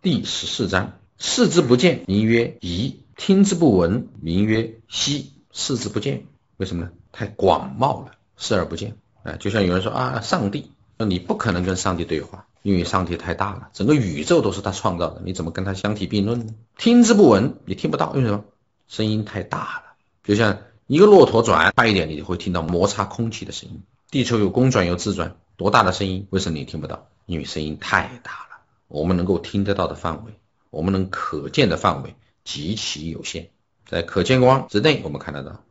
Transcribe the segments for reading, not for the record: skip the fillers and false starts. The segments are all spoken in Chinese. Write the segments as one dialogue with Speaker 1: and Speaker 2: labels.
Speaker 1: 第14章，视之不见，名曰夷；听之不闻，名曰希。视之不见，为什么呢？太广袤了，视而不见。就像有人说啊，上帝，你不可能跟上帝对话，因为上帝太大了，整个宇宙都是他创造的，你怎么跟他相提并论呢？听之不闻，你听不到，为什么？声音太大了。就像一个骆驼转快一点，你就会听到摩擦空气的声音。地球有公转有自转，多大的声音？为什么你听不到？因为声音太大了，我们能够听得到的范围，我们能可见的范围极其有限。在可见光之内我们看得到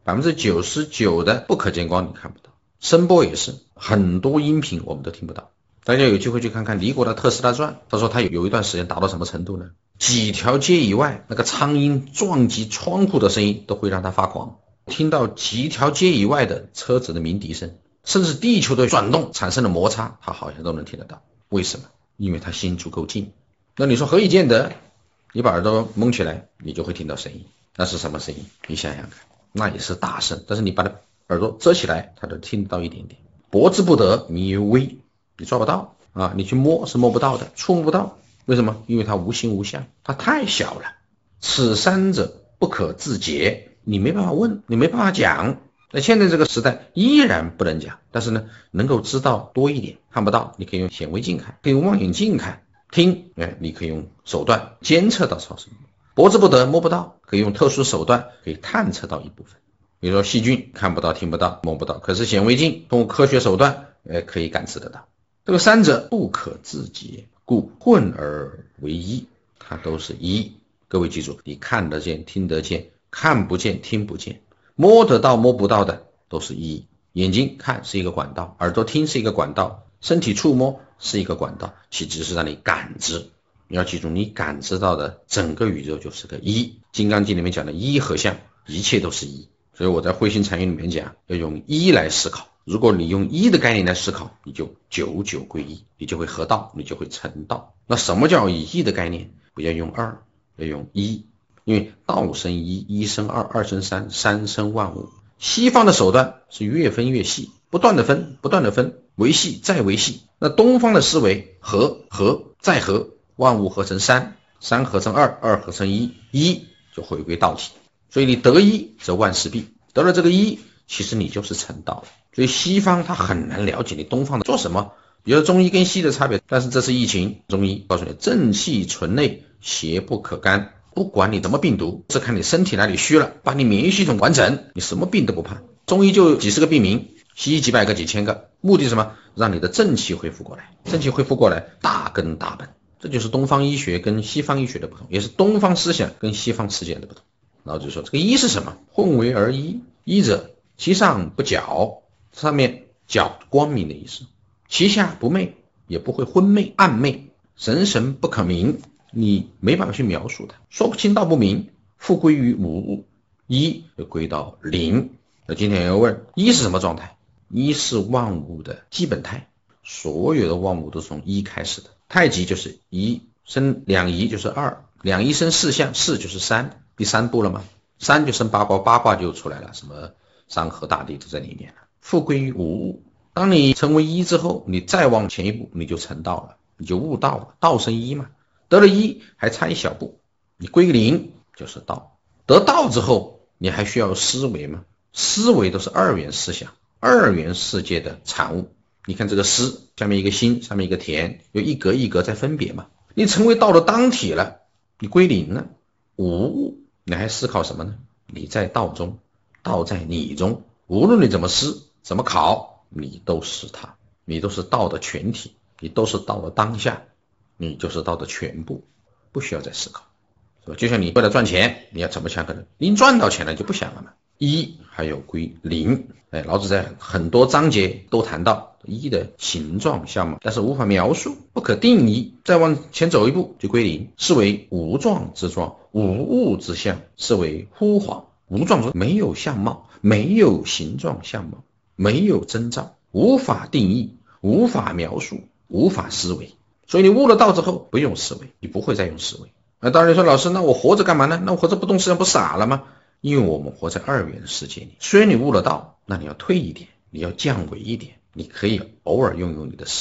Speaker 1: 99% 的不可见光你看不到。声波也是，很多音频我们都听不到。大家有机会去看看李国的特斯拉传，他说他有一段时间达到什么程度呢？几条街以外那个苍蝇撞击窗户的声音都会让他发狂，听到几条街以外的车子的鸣笛声，甚至地球的转动产生的摩擦他好像都能听得到。为什么？因为他心足够近。那你说何以见得？你把耳朵蒙起来你就会听到声音，那是什么声音？你想想看，那也是大声，但是你把它耳朵遮起来它就听到一点点。博之不得，名曰微，你抓不到啊，你去摸是摸不到的，触摸不到。为什么？因为它无形无相，它太小了。此三者不可自解，你没办法问，你没办法讲。那现在这个时代依然不能讲，但是呢能够知道多一点。看不到你可以用显微镜看，可以用望远镜看。听你可以用手段监测到超声波。博之不得，摸不到，可以用特殊手段可以探测到一部分。比如说细菌看不到听不到摸不到，可是显微镜通过科学手段可以感知得到。这个三者不可自解，故混而为一，它都是一。各位记住，你看得见听得见，看不见听不见，摸得到摸不到的都是一。眼睛看是一个管道，耳朵听是一个管道，身体触摸是一个管道，其实是让你感知。你要记住，你感知到的整个宇宙就是个一。金刚经里面讲的一合相，一切都是一。所以我在慧心禅院里面讲，要用一来思考。如果你用一的概念来思考，你就久久归一，你就会合道，你就会成道。那什么叫以一的概念？不要用二，要用一。因为道生一，一生二，二生三，三生万物。西方的手段是越分越细，不断的分，不断的分，维系再维系。那东方的思维合再合，万物合成三，三合成二，二合成一，一就回归道体。所以你得一则万事毕，得了这个一，其实你就是成道了。所以西方他很难了解你东方的做什么。比如中医跟西医的差别，但是这是疫情，中医告诉你正气存内，邪不可干。不管你什么病毒，是看你身体哪里虚了，把你免疫系统完整，你什么病都不怕。中医就几十个病名，西医几百个几千个，目的是什么？让你的正气恢复过来，正气恢复过来，大根大本。这就是东方医学跟西方医学的不同，也是东方思想跟西方实践的不同。老子说这个一是什么？混为而一。一者其上不皎，上面皎光明的意思，其下不昧，也不会昏昧暗昧，神神不可名，你没办法去描述它，说不清道不明，复归于无物。一就归到零。那今天要问一是什么状态？一是万物的基本态，所有的万物都是从一开始的。太极就是一，生两仪就是二，两仪生四象，四就是三，第三步了吗？三就生八卦，八卦就出来了，什么山河大地都在里面了。复归于无物。当你成为一之后，你再往前一步，你就成道了，你就悟道了。道生一嘛，得了一还差一小步，你归零就是道。得道之后，你还需要思维吗？思维都是二元思想，二元世界的产物。你看这个思，下面一个心，上面一个田，有一格一格在分别嘛。你成为道的当体了，你归零了，无物，你还思考什么呢？你在道中，道在你中，无论你怎么思怎么考，你都是它，你都是道的全体，你都是道的当下，你就是道的全部，不需要再思考。就像你为了赚钱，你要怎么想？可能你赚到钱了就不想了嘛。一还有归零。老子在很多章节都谈到一的形状相貌，但是无法描述，不可定义。再往前走一步就归零，是为无状之状，无物之象，是为惚恍。无状没有相貌，没有形状相貌，没有征兆，无法定义，无法描述，无法思维。所以你悟了道之后不用思维，你不会再用思维。当然说老师，那我活着干嘛呢？那我活着不动思想不傻了吗？因为我们活在二元世界里，虽然你悟了道，那你要退一点，你要降维一点，你可以偶尔用你的思维，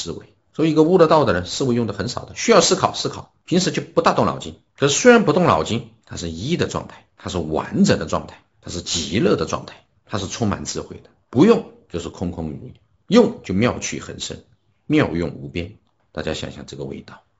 Speaker 1: 所以一个悟了道的人思维用的很少的，需要思考，平时就不大动脑筋。可是虽然不动脑筋，它是一的状态，它是完整的状态，它是极乐的状态，它是充满智慧的。不用就是空空如也，用就妙趣横生，妙用无边。大家想想这个味道。